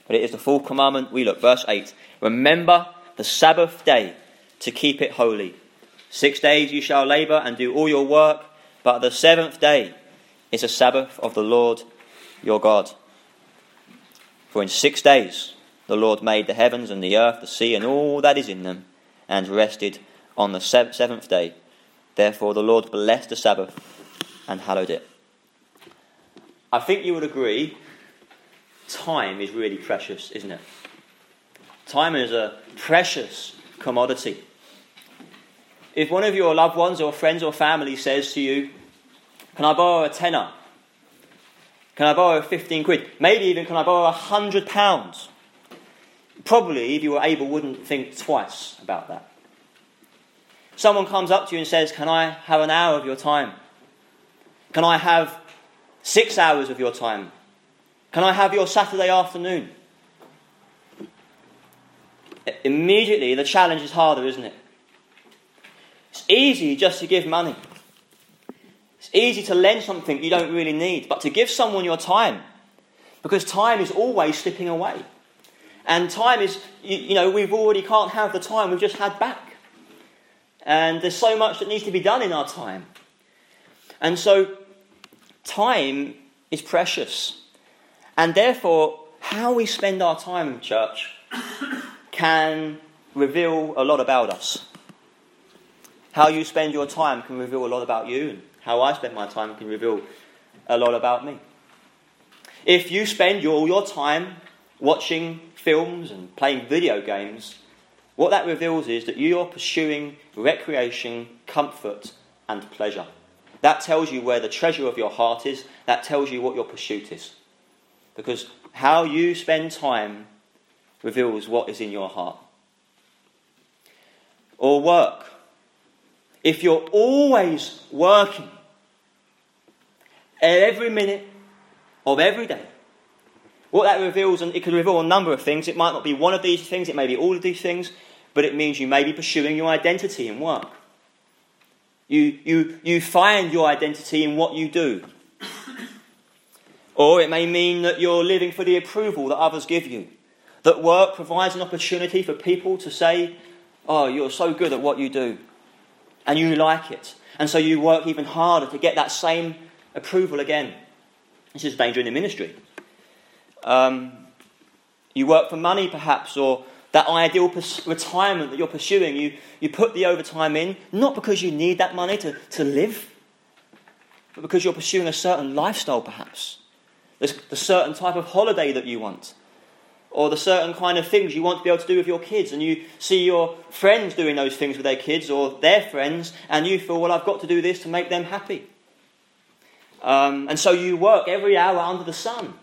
But it is the fourth commandment. We look, verse 8. Remember the Sabbath day to keep it holy. 6 days you shall labour and do all your work, but the seventh day is a Sabbath of the Lord your God. For in 6 days the Lord made the heavens and the earth, the sea and all that is in them, and rested on the seventh day. Therefore the Lord blessed the Sabbath and hallowed it. I think you would agree, time is really precious, isn't it? Time is a precious commodity. If one of your loved ones or friends or family says to you, can I borrow a tenner? Can I borrow 15 quid? Maybe even can I borrow £100? Probably, if you were able, wouldn't think twice about that. Someone comes up to you and says, can I have an hour of your time? Can I have 6 hours of your time? Can I have your Saturday afternoon? Immediately, the challenge is harder, isn't it? It's easy just to give money. It's easy to lend something you don't really need, but to give someone your time, because time is always slipping away. And time is, we've already can't have the time we've just had back. And there's so much that needs to be done in our time. And so, time is precious. And therefore, how we spend our time, church, can reveal a lot about us. How you spend your time can reveal a lot about you, and how I spend my time can reveal a lot about me. If you spend all your time watching films and playing video games, what that reveals is that you are pursuing recreation, comfort, and pleasure. That tells you where the treasure of your heart is. That tells you what your pursuit is. Because how you spend time reveals what is in your heart. Or work. If you're always working, every minute of every day, what that reveals, and it could reveal a number of things. It might not be one of these things, it may be all of these things, but it means you may be pursuing your identity in work. You find your identity in what you do. Or it may mean that you're living for the approval that others give you. That work provides an opportunity for people to say, oh, you're so good at what you do. And you like it. And so you work even harder to get that same approval again. This is danger in the ministry. You work for money perhaps, or that ideal retirement that you're pursuing. You put the overtime in, not because you need that money to live, but because you're pursuing a certain lifestyle perhaps. The certain type of holiday that you want. Or the certain kind of things you want to be able to do with your kids, and you see your friends doing those things with their kids or their friends, and you feel, well, I've got to do this to make them happy. And so you work every hour under the sun.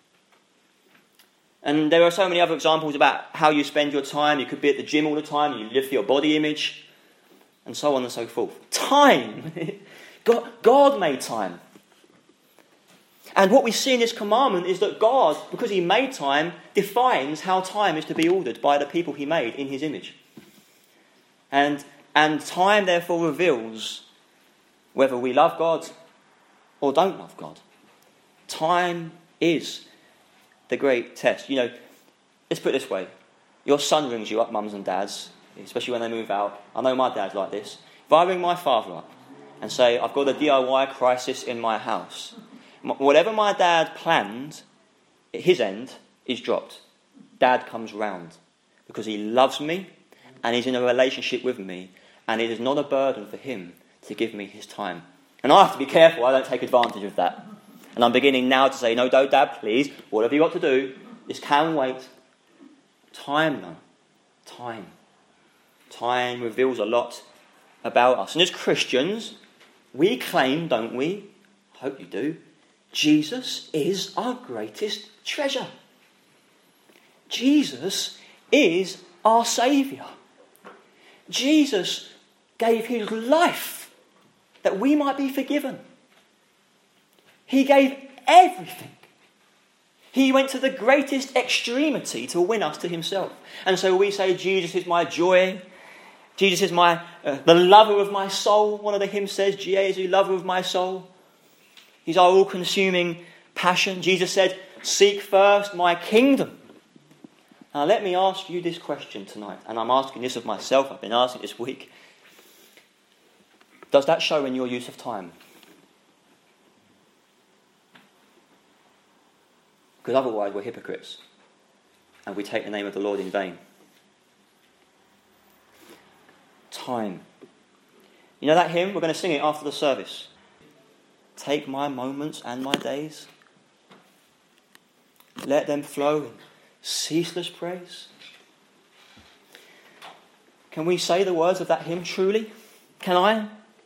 And there are so many other examples about how you spend your time. You could be at the gym all the time, you live for your body image, and so on and so forth. Time! God made time. And what we see in this commandment is that God, because he made time, defines how time is to be ordered by the people he made in his image. And time therefore reveals whether we love God or don't love God. Time is the great test. Let's put it this way. Your son rings you up, mums and dads, especially when they move out. I know my dad's like this. If I ring my father up and say, I've got a DIY crisis in my house, whatever my dad planned, at his end, is dropped. Dad comes round because he loves me and he's in a relationship with me, and it is not a burden for him to give me his time. And I have to be careful I don't take advantage of that. And I'm beginning now to say, no, Dad, please, whatever you've got to do, this can wait. Time, though. Time. Time reveals a lot about us. And as Christians, we claim, don't we? I hope you do. Jesus is our greatest treasure. Jesus is our Saviour. Jesus gave his life that we might be forgiven. He gave everything. He went to the greatest extremity to win us to himself. And so we say, Jesus is my joy. Jesus is the lover of my soul. One of the hymns says, Jesus, lover of my soul. He's our all-consuming passion. Jesus said, seek first my kingdom Now let me ask you this question tonight, and I'm asking this of myself, I've been asking it this week. Does that show in your use of time? Because otherwise we're hypocrites, and we take the name of the Lord in vain. Time. You know that hymn? We're going to sing it after the service. Take my moments and my days. Let them flow in ceaseless praise. Can we say the words of that hymn truly? Can I?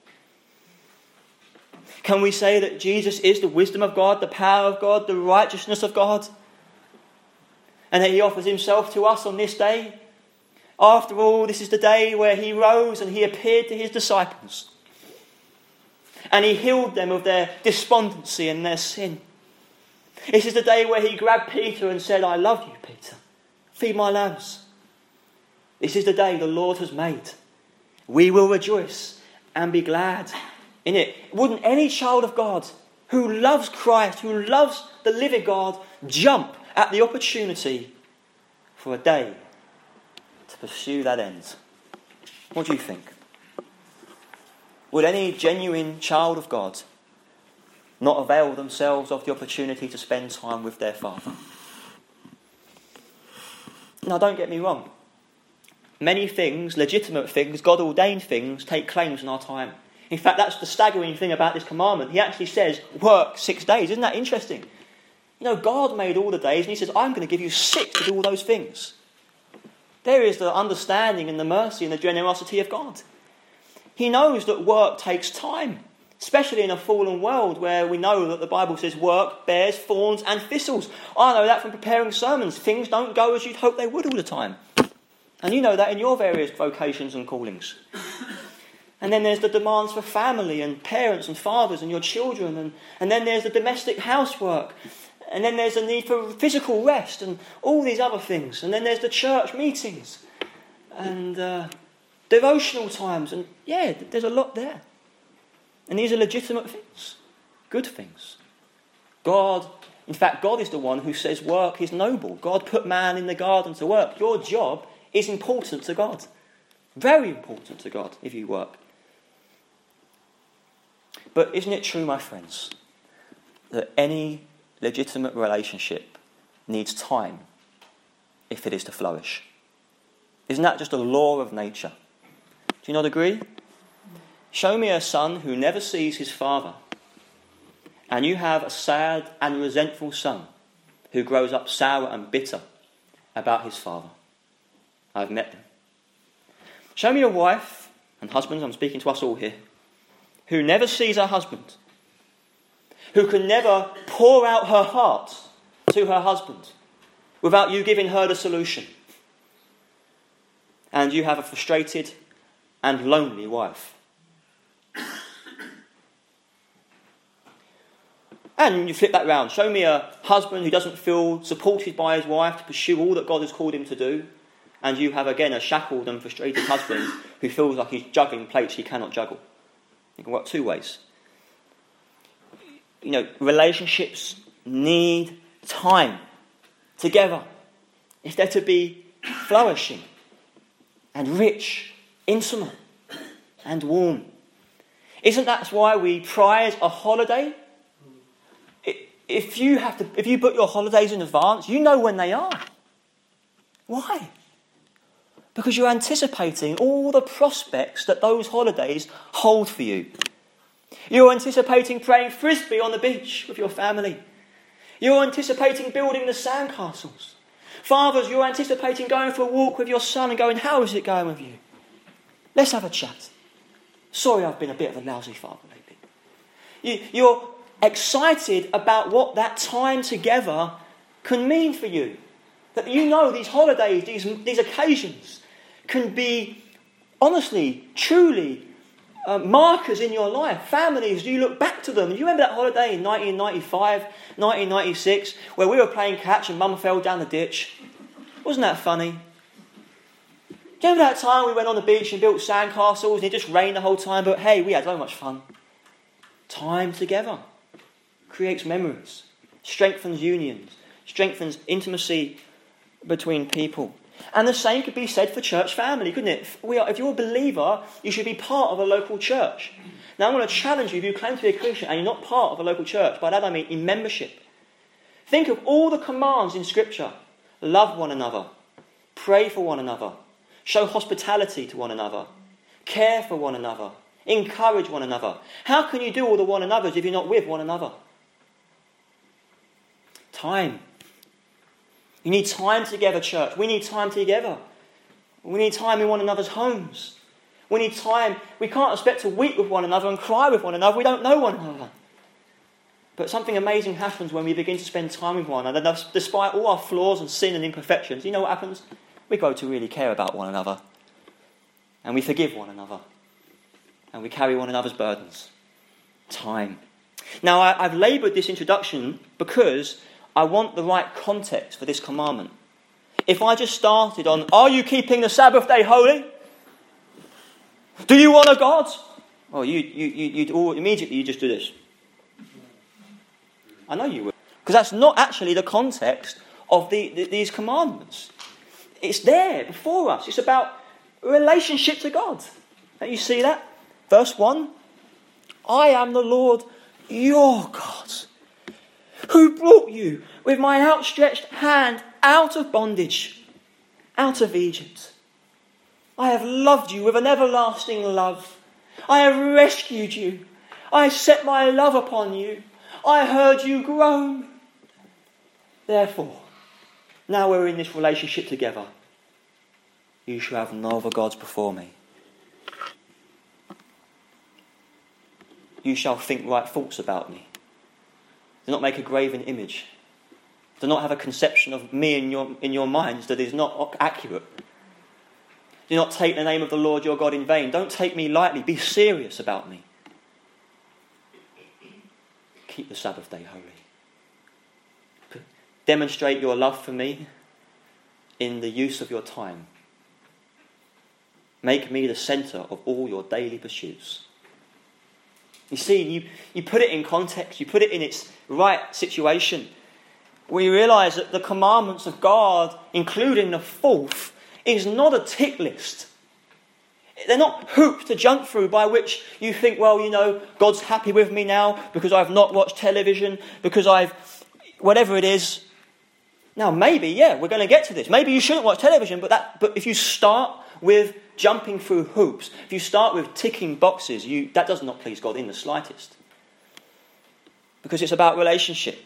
Can we say that Jesus is the wisdom of God, the power of God, the righteousness of God? And that he offers himself to us on this day? After all, this is the day where he rose and he appeared to his disciples. And he healed them of their despondency and their sin. This is the day where he grabbed Peter and said, I love you, Peter. Feed my lambs. This is the day the Lord has made. We will rejoice and be glad in it. Wouldn't any child of God who loves Christ, who loves the living God, jump at the opportunity for a day to pursue that end? What do you think? Would any genuine child of God not avail themselves of the opportunity to spend time with their Father? Now, don't get me wrong. Many things, legitimate things, God-ordained things, take claims on our time. In fact, that's the staggering thing about this commandment. He actually says, work 6 days. Isn't that interesting? You know, God made all the days, and he says, I'm going to give you 6 to do all those things. There is the understanding and the mercy and the generosity of God. He knows that work takes time, especially in a fallen world where we know that the Bible says work bears thorns and thistles. I know that from preparing sermons. Things don't go as you'd hope they would all the time. And you know that in your various vocations and callings. And then there's the demands for family and parents and fathers and your children. And then there's the domestic housework. And then there's the need for physical rest and all these other things. And then there's the church meetings and devotional times. And yeah, there's a lot there. And these are legitimate things, good things. God is the one who says work is noble. God put man in the garden to work. Your job is important to God. Very important to God if you work. But isn't it true, my friends, that any legitimate relationship needs time if it is to flourish? Isn't that just a law of nature? Do you not agree? Show me a son who never sees his father, and you have a sad and resentful son who grows up sour and bitter about his father. I've met them. Show me a wife, and husbands, I'm speaking to us all here, who never sees her husband, who can never pour out her heart to her husband without you giving her the solution. And you have a frustrated and lonely wife. And you flip that round. Show me a husband who doesn't feel supported by his wife to pursue all that God has called him to do. And you have, again, a shackled and frustrated husband who feels like he's juggling plates he cannot juggle. You can work 2 ways. You know, relationships need time together if they're to be flourishing and rich, intimate and warm. Isn't that why we prize a holiday? If you book your holidays in advance, you know when they are. Why? Because you're anticipating all the prospects that those holidays hold for you. You're anticipating playing frisbee on the beach with your family. You're anticipating building the sandcastles. Fathers, you're anticipating going for a walk with your son and going, how is it going with you? Let's have a chat. Sorry, I've been a bit of a lousy father lately. You're excited about what that time together can mean for you. That you know these holidays, these occasions can be honestly, truly markers in your life. Families, you look back to them. You remember that holiday in 1995, 1996, where we were playing catch and Mum fell down the ditch? Wasn't that funny? Do you remember that time we went on the beach and built sandcastles and it just rained the whole time, but hey, we had so much fun. Time together creates memories, strengthens unions, strengthens intimacy between people. And the same could be said for church family, couldn't it? If you're a believer, you should be part of a local church. Now, I'm going to challenge you, if you claim to be a Christian and you're not part of a local church, by that I mean in membership. Think of all the commands in Scripture. Love one another. Pray for one another. Show hospitality to one another. Care for one another. Encourage one another. How can you do all the one another's if you're not with one another? Time. You need time together, church. We need time together. We need time in one another's homes. We need time. We can't expect to weep with one another and cry with one another. We don't know one another. But something amazing happens when we begin to spend time with one another. Despite all our flaws and sin and imperfections, you know what happens? We grow to really care about one another. And we forgive one another. And we carry one another's burdens. Time. Now, I've laboured this introduction because I want the right context for this commandment. If I just started on, are you keeping the Sabbath day holy? Do you honour God? Oh, you'd all immediately you just do this. I know you would. Because that's not actually the context of these commandments. It's there before us. It's about relationship to God. Don't you see that? Verse 1. I am the Lord your God, who brought you with my outstretched hand out of bondage, out of Egypt. I have loved you with an everlasting love. I have rescued you. I have set my love upon you. I heard you groan. Therefore, now we're in this relationship together, you shall have no other gods before me. You shall think right thoughts about me. Do not make a graven image. Do not have a conception of me in your minds that is not accurate. Do not take the name of the Lord your God in vain. Don't take me lightly. Be serious about me. Keep the Sabbath day holy. Demonstrate your love for me in the use of your time. Make me the centre of all your daily pursuits. You see, you put it in context, you put it in its right situation. We realise that the commandments of God, including the fourth, is not a tick list. They're not hoops to jump through by which you think, well, you know, God's happy with me now because I've not watched television, because I've... whatever it is. Now, maybe, yeah, we're going to get to this. Maybe you shouldn't watch television, but if you start with jumping through hoops, if you start with ticking boxes, that does not please God in the slightest. Because it's about relationship.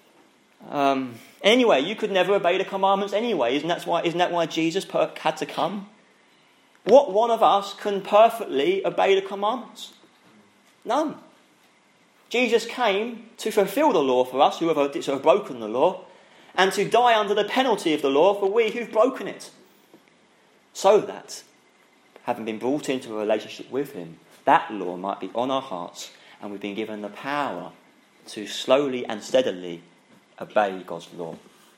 Anyway, you could never obey the commandments anyway. Isn't that why Jesus had to come? What one of us can perfectly obey the commandments? None. Jesus came to fulfill the law for us, who have broken the law, and to die under the penalty of the law for we who've broken it. So that, having been brought into a relationship with him, that law might be on our hearts, and we've been given the power to slowly and steadily obey God's law.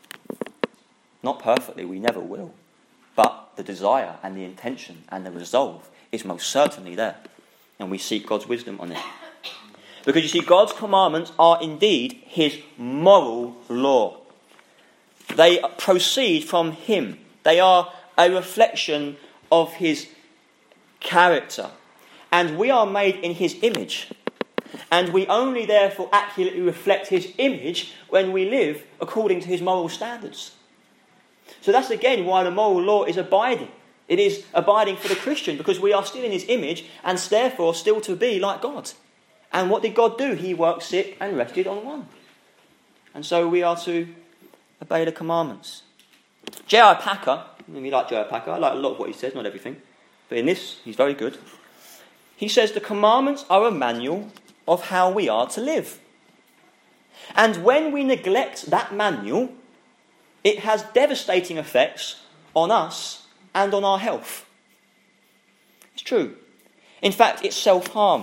Not perfectly, we never will. But the desire and the intention and the resolve is most certainly there. And we seek God's wisdom on it. Because you see, God's commandments are indeed his moral law. They proceed from him. They are a reflection of his character. And we are made in his image. And we only therefore accurately reflect his image when we live according to his moral standards. So that's again why the moral law is abiding. It is abiding for the Christian because we are still in his image and therefore still to be like God. And what did God do? He worked, sick and rested on one. And so we are to obey the commandments. J.I. Packer, we like J.I. Packer, I like a lot of what he says, not everything. But in this, he's very good. He says the commandments are a manual of how we are to live. And when we neglect that manual, it has devastating effects on us and on our health. It's true. In fact, it's self-harm.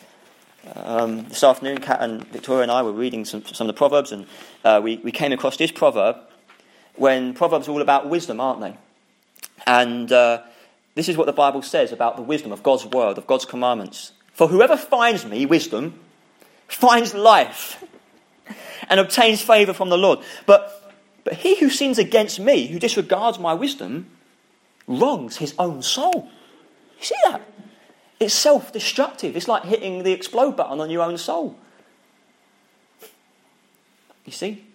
This afternoon, Kat and Victoria and I were reading some of the Proverbs, and we came across this proverb when Proverbs are all about wisdom, aren't they? And this is what the Bible says about the wisdom of God's word, of God's commandments. For whoever finds me, wisdom, finds life and obtains favour from the Lord. But But he who sins against me, who disregards my wisdom, wrongs his own soul. You see that? It's self-destructive. It's like hitting the explode button on your own soul. You see?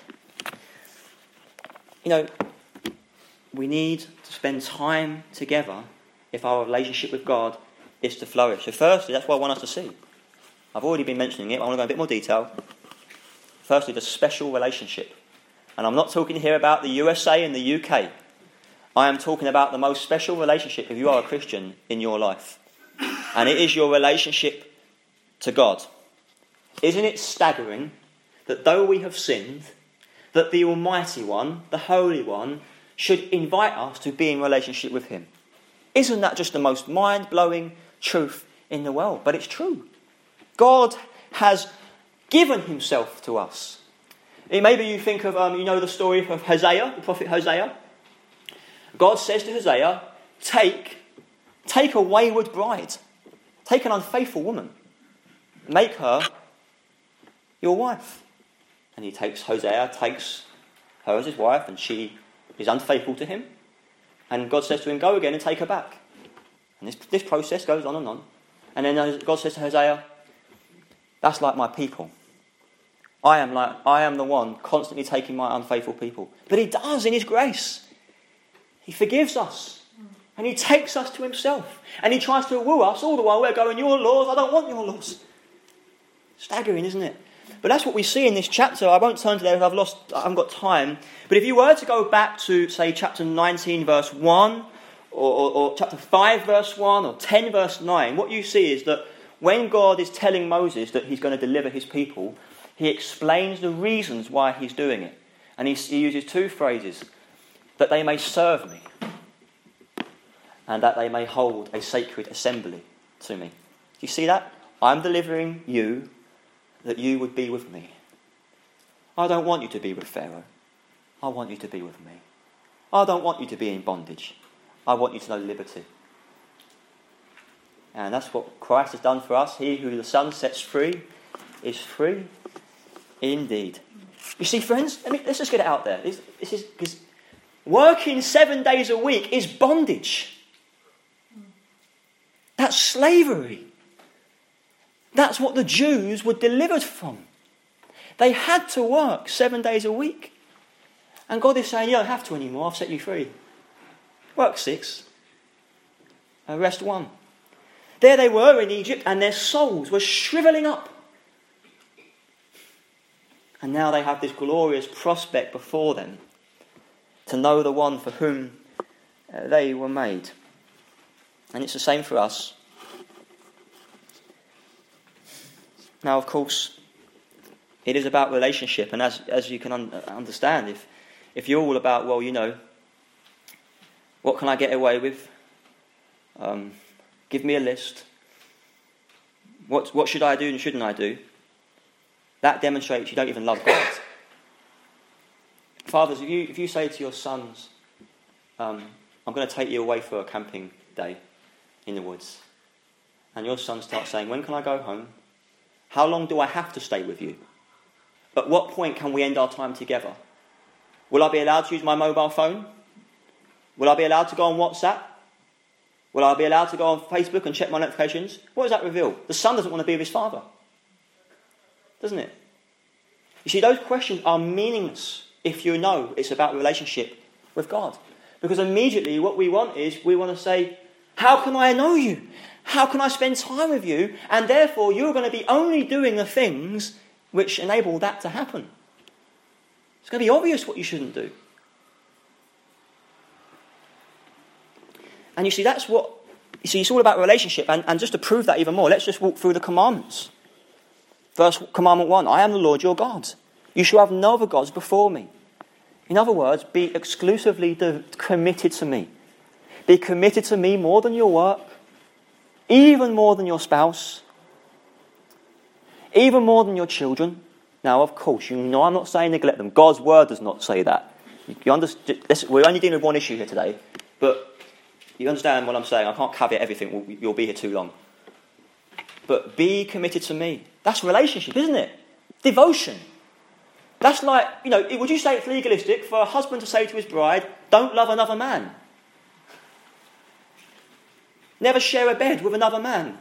You know, we need to spend time together if our relationship with God is to flourish. So firstly, that's what I want us to see. I've already been mentioning it, but I want to go in a bit more detail. Firstly, the special relationship. And I'm not talking here about the USA and the UK. I am talking about the most special relationship, if you are a Christian, in your life. And it is your relationship to God. Isn't it staggering that though we have sinned, that the Almighty One, the Holy One, should invite us to be in relationship with him? Isn't that just the most mind-blowing truth in the world? But it's true. God has given himself to us. Maybe you think of, the story of Hosea, the prophet Hosea. God says to Hosea, take a wayward bride. Take an unfaithful woman. Make her your wife. And Hosea takes her as his wife, and she is unfaithful to him. And God says to him, go again and take her back. And this process goes on and on. And then God says to Hosea, that's like my people. I am the one constantly taking my unfaithful people. But he does in his grace. He forgives us. And he takes us to himself. And he tries to woo us all the while we're going, your laws, I don't want your laws. Staggering, isn't it? But that's what we see in this chapter. I won't turn to there because I haven't got time. But if you were to go back to, say, chapter 19, verse 1, or chapter 5, verse 1, or 10, verse 9, what you see is that when God is telling Moses that he's going to deliver his people, he explains the reasons why he's doing it. And he uses two phrases: that they may serve me, and that they may hold a sacred assembly to me. Do you see that? I'm delivering you that you would be with me. I don't want you to be with Pharaoh. I want you to be with me. I don't want you to be in bondage. I want you to know liberty. And that's what Christ has done for us. He who the Son sets free is free indeed. You see, friends, let's just get it out there. This is because working 7 days a week is bondage. That's slavery. That's what the Jews were delivered from. They had to work 7 days a week. And God is saying, you don't have to anymore, I've set you free. Work 6. Rest 1. There they were in Egypt, and their souls were shrivelling up. And now they have this glorious prospect before them to know the one for whom they were made. And it's the same for us. Now, of course, it is about relationship, and as you can understand, if you're all about, what can I get away with? Give me a list. What should I do and shouldn't I do? That demonstrates you don't even love God. Fathers, if you say to your sons, I'm going to take you away for a camping day in the woods, and your son starts saying, when can I go home? How long do I have to stay with you? At what point can we end our time together? Will I be allowed to use my mobile phone? Will I be allowed to go on WhatsApp? Will I be allowed to go on Facebook and check my notifications? What does that reveal? The son doesn't want to be with his father. Doesn't it? You see, those questions are meaningless if you know it's about relationship with God. Because immediately what we want to say, how can I know you? How can I spend time with you? And therefore you're going to be only doing the things which enable that to happen. It's going to be obvious what you shouldn't do. And you see, it's all about relationship. And just to prove that even more, let's just walk through the commandments. Commandment 1, I am the Lord your God. You shall have no other gods before me. In other words, be exclusively committed to me. Be committed to me more than your work, even more than your spouse, even more than your children. Now, of course, I'm not saying neglect them. God's word does not say that. You understand? We're only dealing with one issue here today, but you understand what I'm saying. I can't caveat everything. You'll be here too long. But be committed to me. That's relationship, isn't it? Devotion. That's like, would you say it's legalistic for a husband to say to his bride, don't love another man? Never share a bed with another man?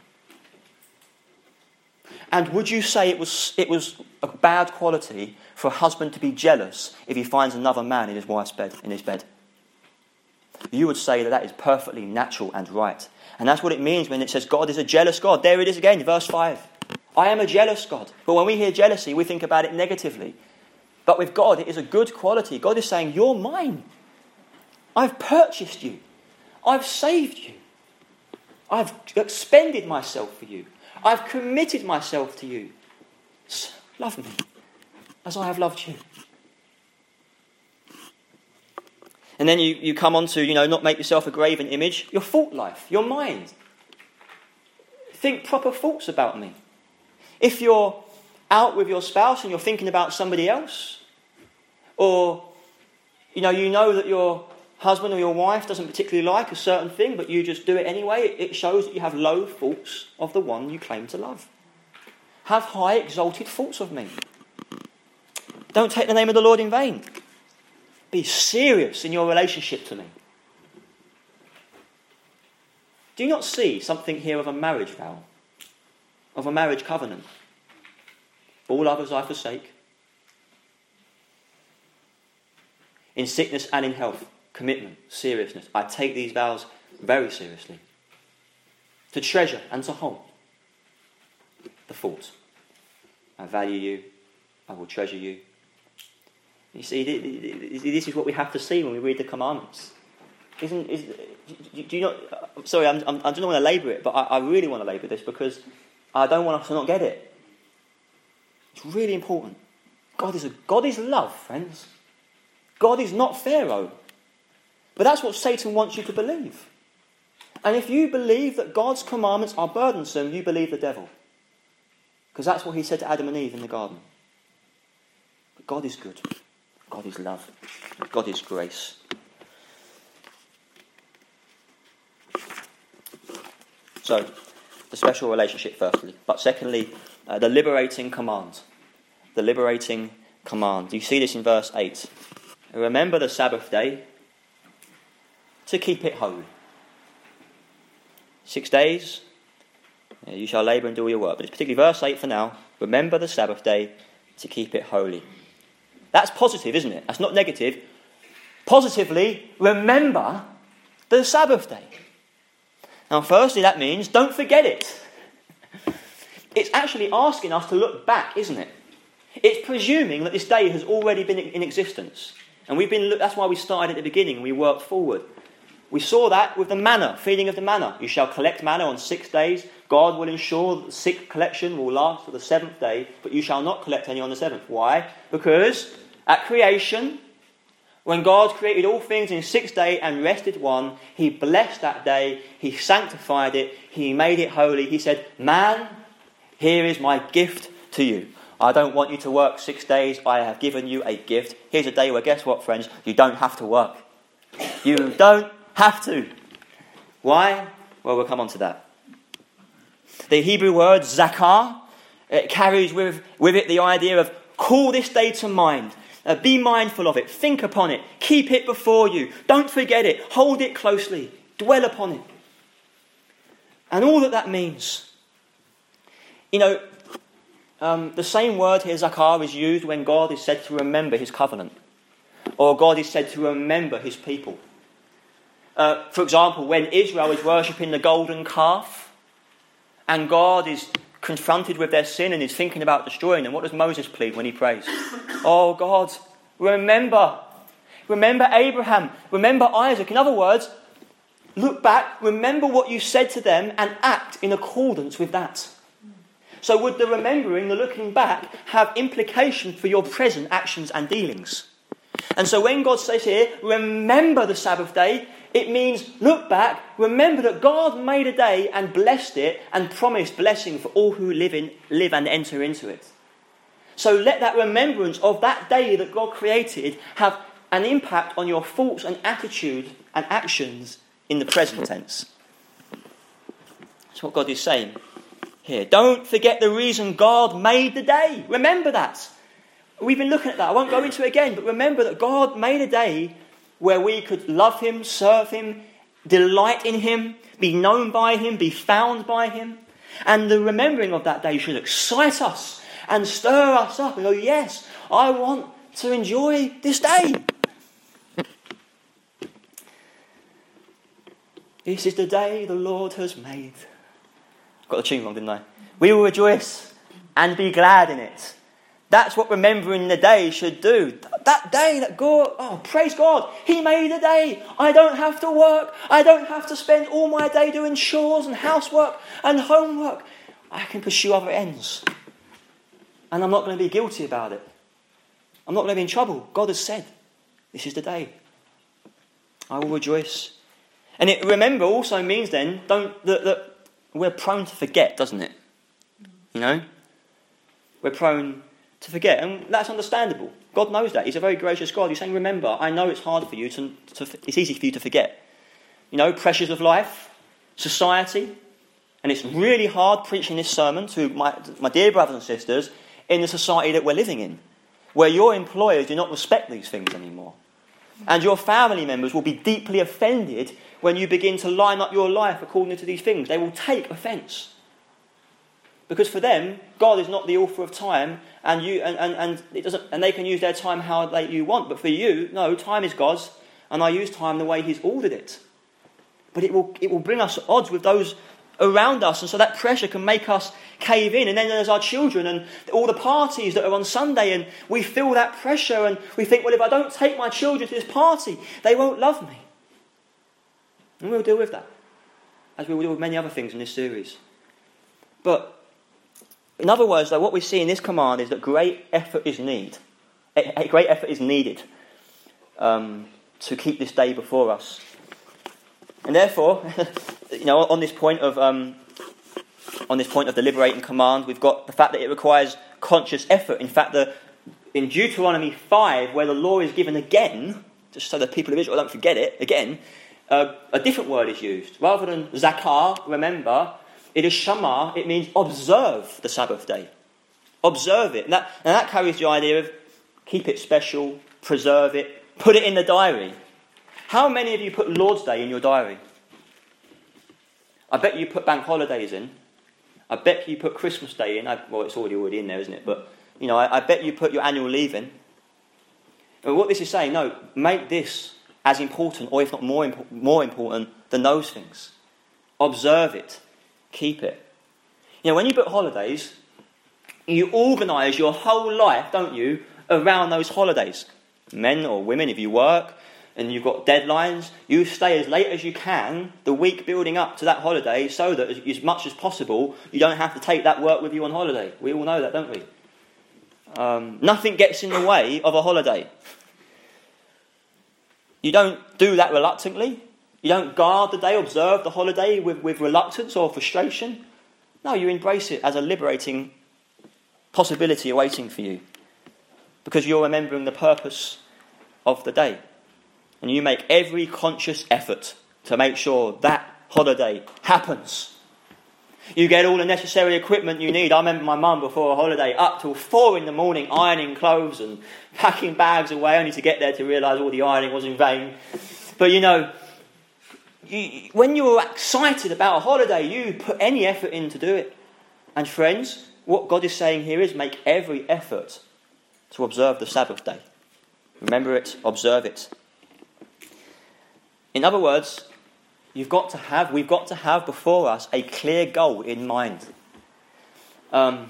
And would you say it was a bad quality for a husband to be jealous if he finds another man in his wife's bed, in his bed? You would say that is perfectly natural and right. And that's what it means when it says God is a jealous God. There it is again, verse 5. I am a jealous God. But when we hear jealousy, we think about it negatively. But with God, it is a good quality. God is saying, you're mine. I've purchased you. I've saved you. I've expended myself for you. I've committed myself to you. Love me as I have loved you. And then you come on to, not make yourself a graven image. Your thought life, your mind. Think proper thoughts about me. If you're out with your spouse and you're thinking about somebody else, or, you know that your husband or your wife doesn't particularly like a certain thing, but you just do it anyway, it shows that you have low thoughts of the one you claim to love. Have high, exalted thoughts of me. Don't take the name of the Lord in vain. Be serious in your relationship to me. Do you not see something here of a marriage vow? Of a marriage covenant? All others I forsake. In sickness and in health, commitment, seriousness. I take these vows very seriously. To treasure and to hold. The thought. I value you. I will treasure you. You see, this is what we have to see when we read the commandments. Do you not? Sorry, I don't want to labour it, but I really want to labour this because I don't want us to not get it. It's really important. God is love, friends. God is not Pharaoh. But that's what Satan wants you to believe. And if you believe that God's commandments are burdensome, you believe the devil. Because that's what he said to Adam and Eve in the garden. But God is good. God is love. God is grace. So, the special relationship firstly. But secondly, the liberating command. The liberating command. You see this in verse 8. Remember the Sabbath day to keep it holy. 6 days, you shall labour and do all your work. But it's particularly verse 8 for now. Remember the Sabbath day to keep it holy. That's positive, isn't it? That's not negative. Positively, remember the Sabbath day. Now, firstly, that means don't forget it. It's actually asking us to look back, isn't it? It's presuming that this day has already been in existence. And that's why we started at the beginning and we worked forward. We saw that with the manna, feeding of the manna. You shall collect manna on 6 days. God will ensure that the 6th collection will last to the 7th day, but you shall not collect any on the 7th. Why? Because at creation, when God created all things in 6 days and rested one, he blessed that day, he sanctified it, he made it holy. He said, man, here is my gift to you. I don't want you to work 6 days. I have given you a gift. Here's a day where, guess what, friends? You don't have to work. You don't have to. Why? Well, we'll come on to that. The Hebrew word zakah, it carries with it the idea of call this day to mind. Be mindful of it. Think upon it. Keep it before you. Don't forget it. Hold it closely. Dwell upon it. And all that means. The same word here, zakah, is used when God is said to remember his covenant. Or God is said to remember his people. For example, when Israel is worshipping the golden calf and God is confronted with their sin and is thinking about destroying them, what does Moses plead when he prays? Oh God, remember Abraham, remember Isaac. In other words, look back, remember what you said to them and act in accordance with that. So would the remembering, the looking back, have implication for your present actions and dealings? And so when God says here, remember the Sabbath day, it means look back, remember that God made a day and blessed it and promised blessing for all who live and enter into it. So let that remembrance of that day that God created have an impact on your thoughts and attitude and actions in the present tense. That's what God is saying here. Don't forget the reason God made the day. Remember that. We've been looking at that. I won't go into it again, but remember that God made a day where we could love him, serve him, delight in him, be known by him, be found by him. And the remembering of that day should excite us and stir us up and go, yes, I want to enjoy this day. This is the day the Lord has made. Got the tune wrong, didn't I? We will rejoice and be glad in it. That's what remembering the day should do. That day that God, praise God, he made a day. I don't have to work. I don't have to spend all my day doing chores and housework and homework. I can pursue other ends. And I'm not going to be guilty about it. I'm not going to be in trouble. God has said, this is the day. I will rejoice. And it, remember, also means then, that we're prone to forget, doesn't it? You know? We're prone to forget, and that's understandable. God knows that. He's a very gracious God. He's saying, remember, I know it's hard for you it's easy for you to forget. You know, pressures of life, society, and it's really hard preaching this sermon to my dear brothers and sisters in the society that we're living in, where your employers do not respect these things anymore. And your family members will be deeply offended when you begin to line up your life according to these things. They will take offence. Because for them, God is not the author of time, and they can use their time how you want. But for you, no, time is God's, and I use time the way he's ordered it. But it will bring us at odds with those around us, and so that pressure can make us cave in. And then there's our children and all the parties that are on Sunday, and we feel that pressure, and we think, well, if I don't take my children to this party, they won't love me. And we'll deal with that, as we will deal with many other things in this series. But in other words, though, what we see in this command is that great effort is needed. Great effort is needed to keep this day before us. And therefore, on this point of the liberating command, we've got the fact that it requires conscious effort. In fact, in Deuteronomy 5, where the law is given again, just so the people of Israel don't forget it again, a different word is used. Rather than zakar, remember, it is shama. It means observe the Sabbath day. Observe it. And that carries the idea of keep it special, preserve it, put it in the diary. How many of you put Lord's Day in your diary? I bet you put bank holidays in. I bet you put Christmas Day in. It's already in there, isn't it? But, I bet you put your annual leave in. And what this is saying, no, make this as important, or if not more important than those things. Observe it. Keep it. When you book holidays, you organise your whole life, don't you, around those holidays. Men or women, if you work and you've got deadlines, you stay as late as you can the week building up to that holiday so that as much as possible you don't have to take that work with you on holiday. We all know that, don't we? Nothing gets in the way of a holiday. You don't do that reluctantly. You don't guard the day, observe the holiday with reluctance or frustration. No, you embrace it as a liberating possibility awaiting for you, because you're remembering the purpose of the day. And you make every conscious effort to make sure that holiday happens. You get all the necessary equipment you need. I remember my mum before a holiday up till 4 a.m, ironing clothes and packing bags away, only to get there to realise all the ironing was in vain. But when you're excited about a holiday, you put any effort in to do it. And friends, what God is saying here is make every effort to observe the Sabbath day. Remember it, observe it. In other words, we've got to have before us a clear goal in mind. I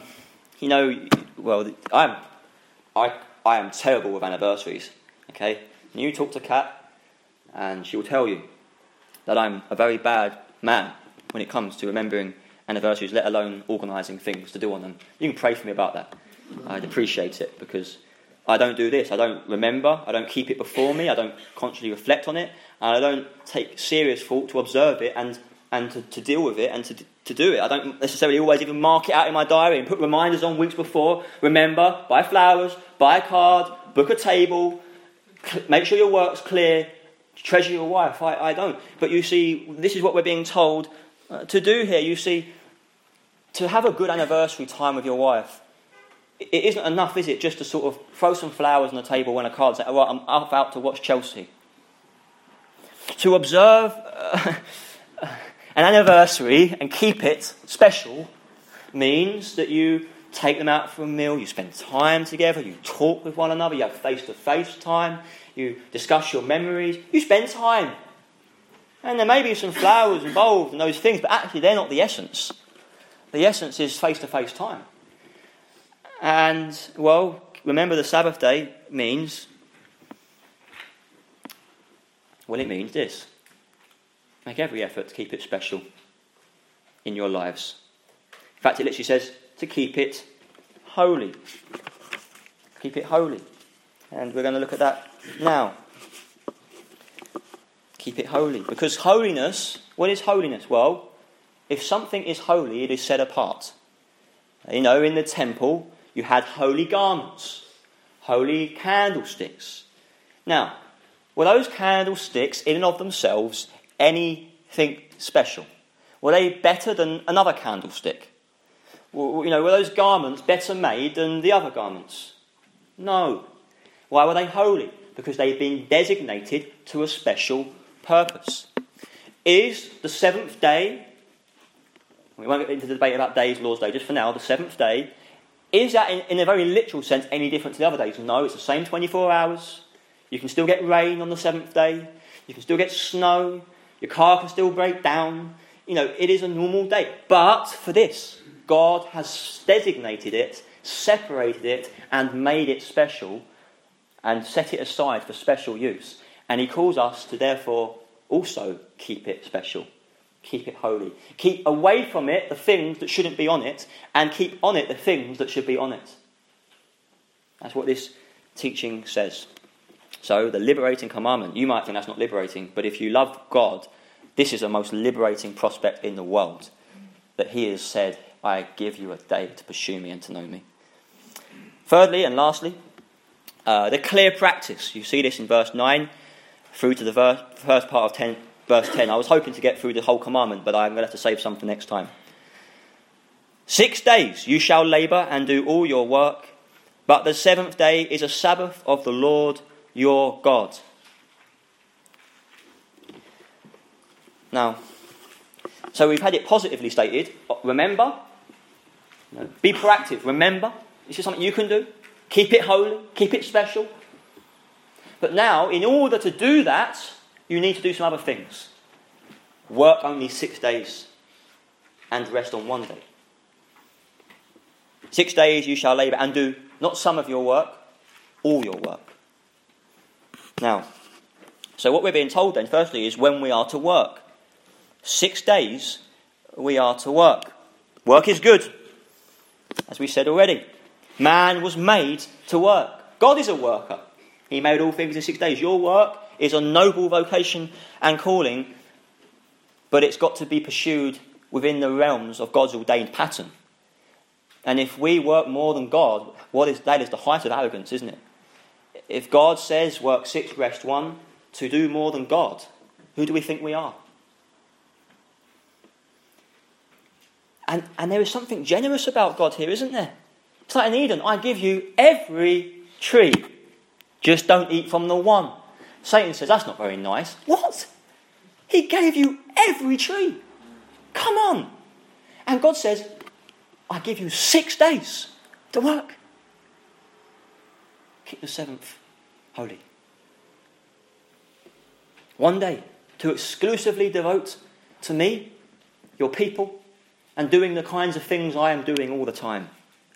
am terrible with anniversaries. Okay, and you talk to Kat, and she will tell you that I'm a very bad man when it comes to remembering anniversaries, let alone organising things to do on them. You can pray for me about that. I'd appreciate it, because I don't do this. I don't remember. I don't keep it before me. I don't consciously reflect on it. And I don't take serious thought to observe it and to deal with it and to do it. I don't necessarily always even mark it out in my diary and put reminders on weeks before. Remember, buy flowers, buy a card, book a table, make sure your work's clear, treasure your wife. I don't. But you see, this is what we're being told to do here. You see, to have a good anniversary time with your wife, It isn't enough, is it, just to sort of throw some flowers on the table when a card says, I'm out to watch Chelsea. To observe an anniversary and keep it special means that you take them out for a meal, you spend time together, you talk with one another, you have face-to-face time, you discuss your memories, you spend time. And there may be some flowers involved and those things, but actually they're not the essence. The essence is face-to-face time. And, well, remember the Sabbath day means, well, it means this. Make every effort to keep it special in your lives. In fact, it literally says to keep it holy. Keep it holy. And we're going to look at that now. Keep it holy. Because holiness, what is holiness? Well, if something is holy, it is set apart. You know, in the temple, you had holy garments, holy candlesticks. Now, were those candlesticks in and of themselves anything special? Were they better than another candlestick? You know, were those garments better made than the other garments? No. Why were they holy? Because they'd been designated to a special purpose. Is the seventh day, we won't get into the debate about days, Lord's Day, just for now, the seventh day, is that in a very literal sense any different to the other days? No, it's the same 24 hours. You can still get rain on the seventh day. You can still get snow. Your car can still break down. You know, it is a normal day. But for this, God has designated it, separated it, and made it special, and set it aside for special use. And he calls us to therefore also keep it special. Keep it holy. Keep away from it the things that shouldn't be on it, and keep on it the things that should be on it. That's what this teaching says. So, the liberating commandment, you might think that's not liberating, but if you love God, this is the most liberating prospect in the world. That he has said, I give you a day to pursue me and to know me. Thirdly and lastly, the clear practice. You see this in verse 9 through to the first part of verse 10. I was hoping to get through the whole commandment, but I'm going to have to save some for next time. 6 days you shall labour and do all your work, but the seventh day is a Sabbath of the Lord your God. Now, so we've had it positively stated. Remember, be proactive. Remember, this is something you can do. Keep it holy, keep it special. But now, in order to do that, you need to do some other things. Work only 6 days and rest on 1 day. 6 days you shall labour and do not some of your work, all your work. Now, so what we're being told then, firstly, is when we are to work. 6 days we are to work. Work is good, as we said already. Man was made to work. God is a worker. He made all things in 6 days. Your work is a noble vocation and calling, but it's got to be pursued within the realms of God's ordained pattern. And if we work more than God, that is the height of arrogance, isn't it? If God says work 6, rest 1, to do more than God, who do we think we are? And there is something generous about God here, isn't there? It's like in Eden, I give you every tree, just don't eat from the one. Satan says, that's not very nice. What? He gave you every tree. Come on. And God says, I give you 6 days to work. Keep the seventh holy. 1 day to exclusively devote to me, your people, and doing the kinds of things I am doing all the time.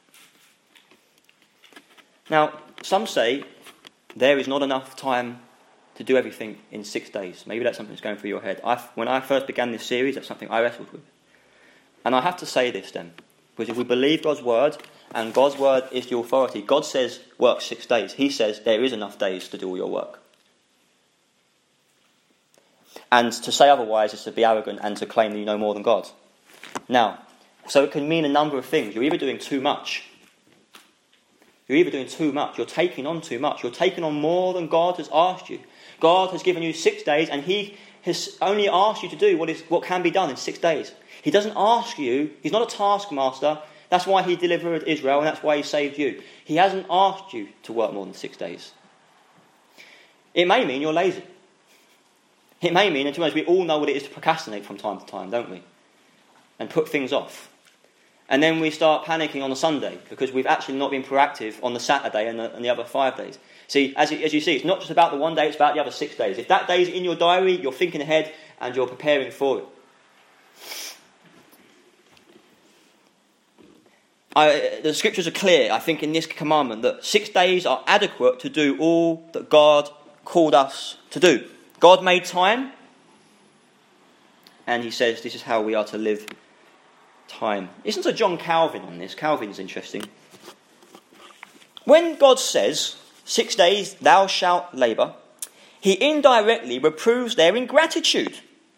Now, some say there is not enough time to do everything in 6 days. Maybe that's something that's going through your head. When I first began this series, that's something I wrestled with. And I have to say this then, because if we believe God's word, and God's word is the authority, God says work 6 days. He says there is enough days to do all your work. And to say otherwise is to be arrogant and to claim that you know more than God. Now, so it can mean a number of things. You're either doing too much. You're taking on too much. You're taking on more than God has asked you. God has given you 6 days, and he has only asked you to do what can be done in 6 days. He doesn't ask you, he's not a taskmaster That's why he delivered Israel, and that's why he saved you. He hasn't asked you to work more than 6 days. It may mean you're lazy. It may mean, and to be honest, we all know what it is to procrastinate from time to time, don't we? And put things off. And then we start panicking on a Sunday because we've actually not been proactive on the Saturday and the other 5 days. See, as you see, it's not just about the one day, it's about the other 6 days. If that day's in your diary, you're thinking ahead and you're preparing for it. The scriptures are clear, I think, in this commandment that 6 days are adequate to do all that God called us to do. God made time, and he says this is how we are to live time. Isn't there John Calvin on this? Calvin's interesting. When God says, 6 days thou shalt labour, he indirectly reproves their ingratitude.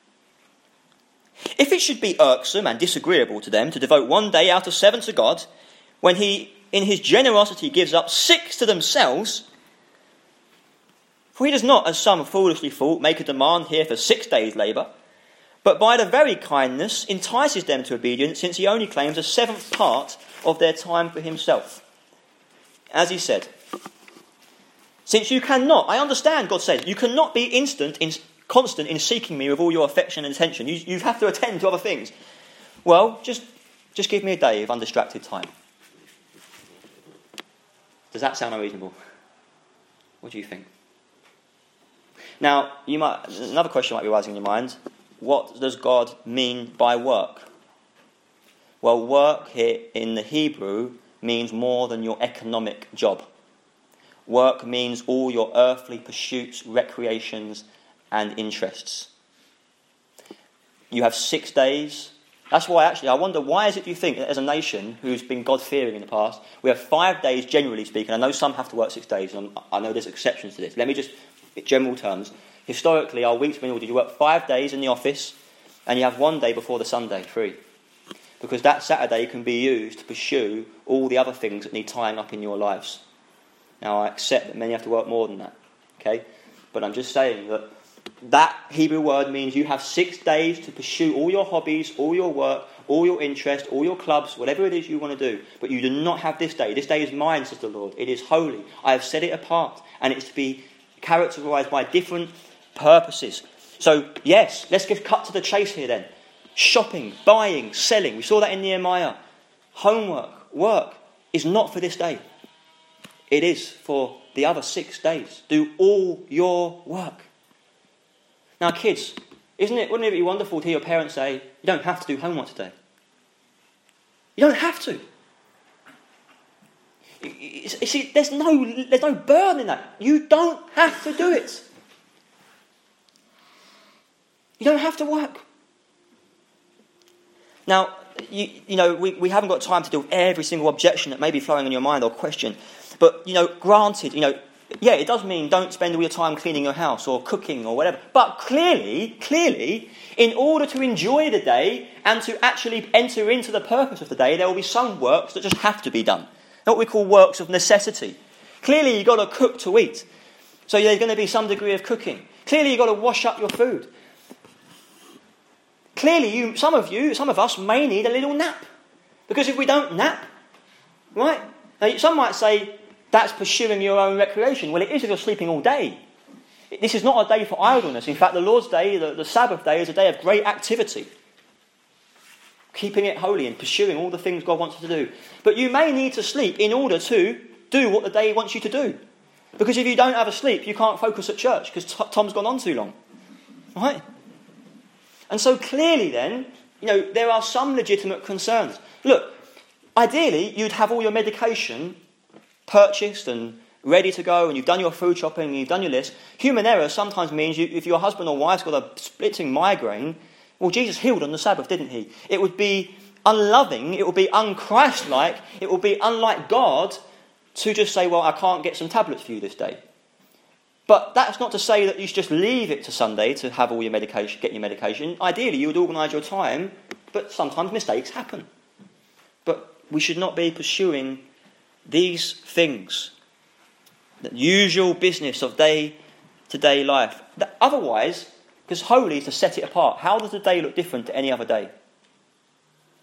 If it should be irksome and disagreeable to them to devote 1 day out of 7 to God, when he, in his generosity, gives up 6 to themselves, for he does not, as some foolishly thought, make a demand here for 6 days' labour, but by the very kindness entices them to obedience, since he only claims a 7th part of their time for himself. As he said, since you cannot, I understand, God says, you cannot be constant in seeking me with all your affection and attention. You have to attend to other things. Well, just give me a day of undistracted time. Does that sound unreasonable? What do you think? Now, another question might be rising in your mind. What does God mean by work? Well, work here in the Hebrew means more than your economic job. Work means all your earthly pursuits, recreations, and interests. You have 6 days. That's why, actually, I wonder, why is it, do you think, as a nation who's been God-fearing in the past, we have 5 days, generally speaking. I know some have to work 6 days, and I know there's exceptions to this. Let me just, in general terms, historically, our week's been ordered. You work 5 days in the office, and you have 1 day before the Sunday free. Because that Saturday can be used to pursue all the other things that need tying up in your lives. Now, I accept that many have to work more than that, okay? But I'm just saying that Hebrew word means you have 6 days to pursue all your hobbies, all your work, all your interests, all your clubs, whatever it is you want to do. But you do not have this day. This day is mine, says the Lord. It is holy. I have set it apart. And it's to be characterised by different purposes. So, yes, let's get cut to the chase here then. Shopping, buying, selling. We saw that in Nehemiah. Homework, work is not for this day. It is for the other 6 days. Do all your work. Now, kids, wouldn't it be wonderful to hear your parents say, you don't have to do homework today? You don't have to. You see, there's no burden in that. You don't have to do it. You don't have to work. Now, we haven't got time to do every single objection that may be flowing in your mind or question. But, granted, yeah, it does mean don't spend all your time cleaning your house or cooking or whatever. But clearly, in order to enjoy the day and to actually enter into the purpose of the day, there will be some works that just have to be done. What we call works of necessity. Clearly, you've got to cook to eat. So there's going to be some degree of cooking. Clearly, you've got to wash up your food. Clearly, some of us may need a little nap. Because if we don't nap, right? Now, some might say, that's pursuing your own recreation. Well, it is if you're sleeping all day. This is not a day for idleness. In fact, the Lord's Day, the Sabbath day, is a day of great activity. Keeping it holy and pursuing all the things God wants us to do. But you may need to sleep in order to do what the day wants you to do. Because if you don't have a sleep, you can't focus at church because Tom's gone on too long. Right? And so clearly then, there are some legitimate concerns. Look, ideally, you'd have all your medication purchased and ready to go, and you've done your food shopping, and you've done your list. Human error sometimes means if your husband or wife's got a splitting migraine, well, Jesus healed on the Sabbath, didn't he? It would be unloving, it would be un-Christ-like, it would be unlike God to just say, well, I can't get some tablets for you this day. But that's not to say that you should just leave it to Sunday to have all your medication, get your medication. Ideally, you would organise your time, but sometimes mistakes happen. But we should not be pursuing these things, the usual business of day-to-day life. Otherwise, because holy is to set it apart. How does the day look different to any other day?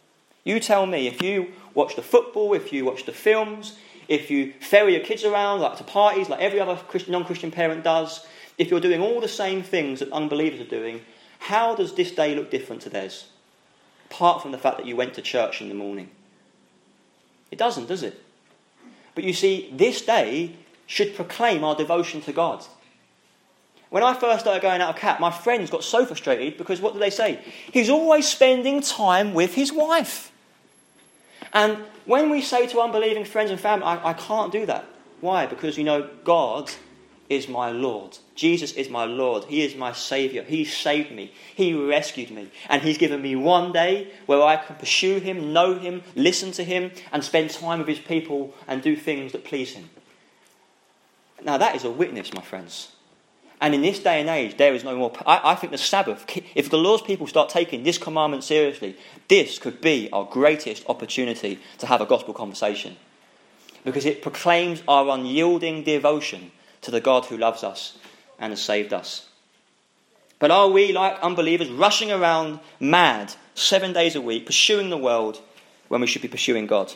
You tell me, if you watch the football, if you watch the films, if you ferry your kids around like to parties like every other non-Christian parent does, if you're doing all the same things that unbelievers are doing, how does this day look different to theirs? Apart from the fact that you went to church in the morning. It doesn't, does it? But you see, this day should proclaim our devotion to God. When I first started going out of CAP, my friends got so frustrated because what did they say? He's always spending time with his wife. And when we say to unbelieving friends and family, I can't do that. Why? Because, God is my Lord. Jesus is my Lord. He is my Saviour. He saved me. He rescued me. And he's given me one day where I can pursue him, know him, listen to him, and spend time with his people and do things that please him. Now that is a witness, my friends. And in this day and age, there is no more... I think the Sabbath, if the Lord's people start taking this commandment seriously, this could be our greatest opportunity to have a gospel conversation. Because it proclaims our unyielding devotion to the God who loves us and has saved us. But are we, like unbelievers, rushing around mad 7 days a week, pursuing the world when we should be pursuing God?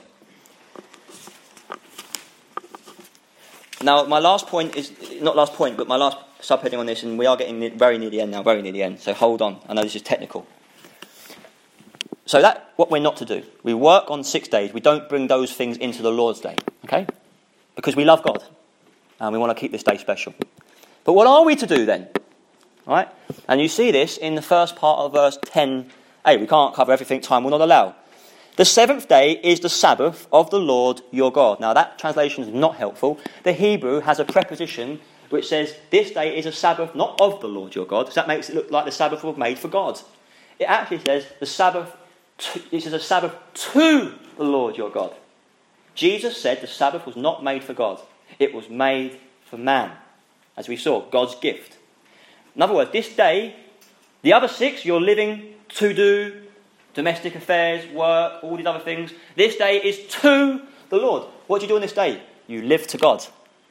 Now, my last point is... Not last point, but my last subheading on this, and we are getting very near the end now, very near the end, so hold on. I know this is technical. So that's what we're not to do. We work on 6 days. We don't bring those things into the Lord's Day, okay? Because we love God, and we want to keep this day special. But what are we to do then? All right? And you see this in the first part of verse 10a. We can't cover everything, time will not allow. The seventh day is the Sabbath of the Lord your God. Now that translation is not helpful. The Hebrew has a preposition which says this day is a Sabbath not of the Lord your God. So that makes it look like the Sabbath was made for God. It actually says the Sabbath. This is a Sabbath to the Lord your God. Jesus said the Sabbath was not made for God. It was made for man. As we saw, God's gift. In other words, this day, the other 6 you're living to do, domestic affairs, work, all these other things. This day is to the Lord. What do you do on this day? You live to God.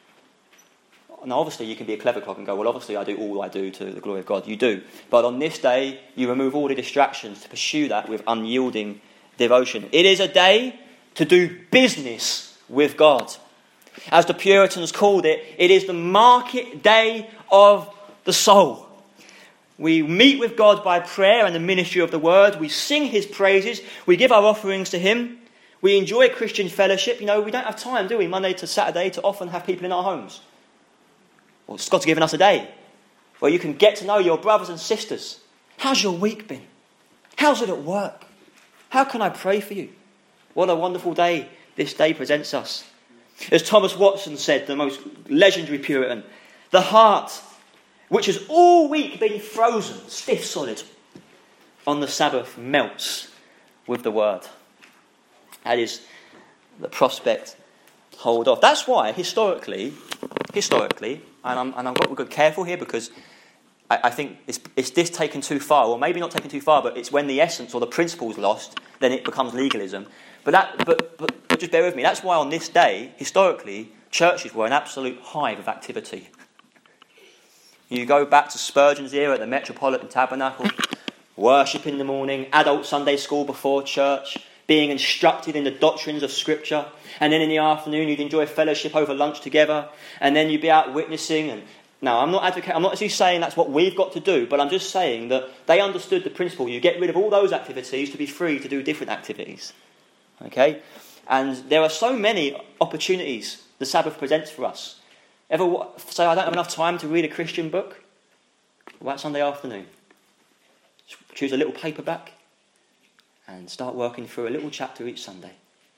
Now, obviously, you can be a clever clock and go, well, obviously, I do all I do to the glory of God. You do. But on this day, you remove all the distractions to pursue that with unyielding devotion. It is a day to do business with God. As the Puritans called it, it is the market day of the soul. We meet with God by prayer and the ministry of the word. We sing his praises. We give our offerings to him. We enjoy Christian fellowship. We don't have time, do we, Monday to Saturday, to often have people in our homes. Well, God's given us a day where you can get to know your brothers and sisters. How's your week been? How's it at work? How can I pray for you? What a wonderful day this day presents us. As Thomas Watson said, the most legendary Puritan, the heart, which has all week been frozen, stiff solid, on the Sabbath melts with the word. That is the prospect to hold off. That's why, historically, and I've got to be careful here because I think it's this taken too far, or maybe not taken too far, but it's when the essence or the principle is lost, then it becomes legalism. But just bear with me. That's why on this day, historically, churches were an absolute hive of activity. You go back to Spurgeon's era at the Metropolitan Tabernacle, worship in the morning, adult Sunday school before church, being instructed in the doctrines of Scripture, and then in the afternoon you'd enjoy fellowship over lunch together, and then you'd be out witnessing. And now, I'm not actually saying that's what we've got to do, but I'm just saying that they understood the principle. You get rid of all those activities to be free to do different activities. Okay? And there are so many opportunities the Sabbath presents for us. Ever say, I don't have enough time to read a Christian book? Well, that Sunday afternoon. Choose a little paperback and start working through a little chapter each Sunday.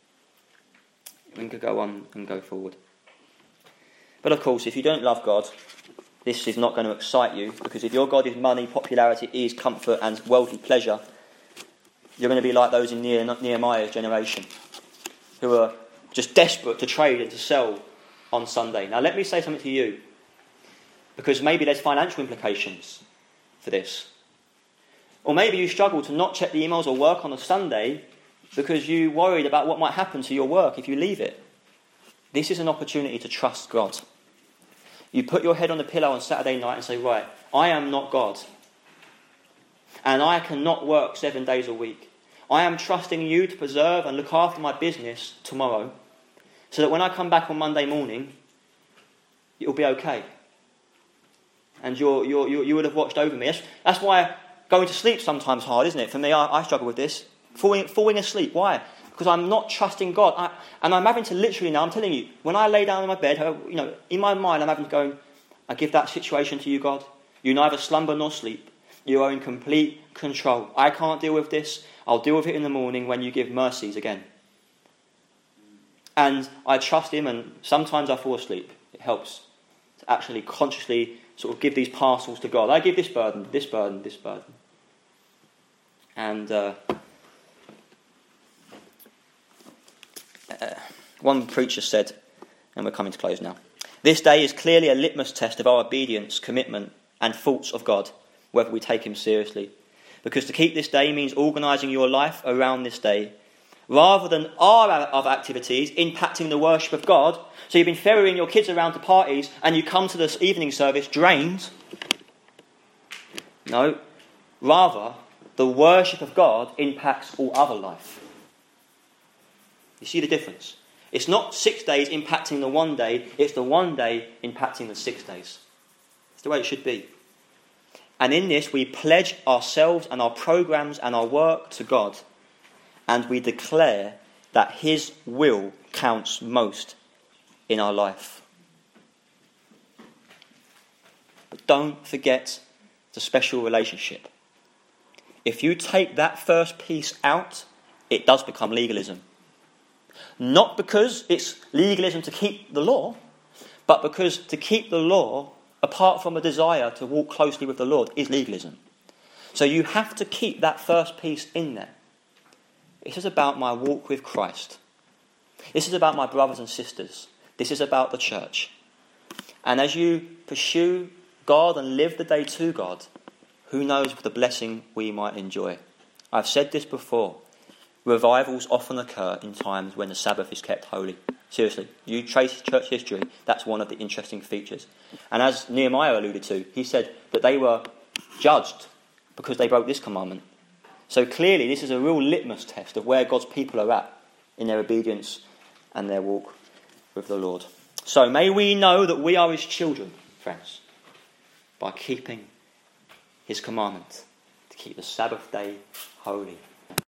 We could go on and go forward. But of course, if you don't love God, this is not going to excite you, because if your God is money, popularity, ease, comfort and worldly pleasure, you're going to be like those in Nehemiah's generation, who are just desperate to trade and to sell on Sunday. Now let me say something to you, because maybe there's financial implications for this. Or maybe you struggle to not check the emails or work on a Sunday because you're worried about what might happen to your work if you leave it. This is an opportunity to trust God. You put your head on the pillow on Saturday night and say, right, I am not God. And I cannot work 7 days a week. I am trusting you to preserve and look after my business tomorrow, so that when I come back on Monday morning, it'll be okay. And you would have watched over me. That's why going to sleep sometimes hard, isn't it? For me, I struggle with this. Falling asleep. Why? Because I'm not trusting God. And I'm having to literally now, I'm telling you, when I lay down in my bed, in my mind I'm having to go, I give that situation to you, God. You neither slumber nor sleep. You are in complete control. I can't deal with this. I'll deal with it in the morning when you give mercies again. And I trust him, and sometimes I fall asleep. It helps to actually consciously sort of give these parcels to God. I give this burden, this burden, this burden. And one preacher said, and we're coming to close now, this day is clearly a litmus test of our obedience, commitment, and thoughts of God, whether we take him seriously. Because to keep this day means organising your life around this day, rather than our other activities impacting the worship of God. So you've been ferrying your kids around to parties and you come to this evening service drained. No, rather the worship of God impacts all other life. You see the difference? It's not 6 days impacting the one day, it's the one day impacting the 6 days. It's the way it should be. And in this we pledge ourselves and our programs and our work to God. And we declare that his will counts most in our life. But don't forget the special relationship. If you take that first piece out, it does become legalism. Not because it's legalism to keep the law, but because to keep the law, apart from a desire to walk closely with the Lord, is legalism. So you have to keep that first piece in there. This is about my walk with Christ. This is about my brothers and sisters. This is about the church. And as you pursue God and live the day to God, who knows the blessing we might enjoy. I've said this before. Revivals often occur in times when the Sabbath is kept holy. Seriously, you trace church history, that's one of the interesting features. And as Nehemiah alluded to, he said that they were judged because they broke this commandment. So clearly this is a real litmus test of where God's people are at in their obedience and their walk with the Lord. So may we know that we are his children, friends, by keeping his commandment to keep the Sabbath day holy.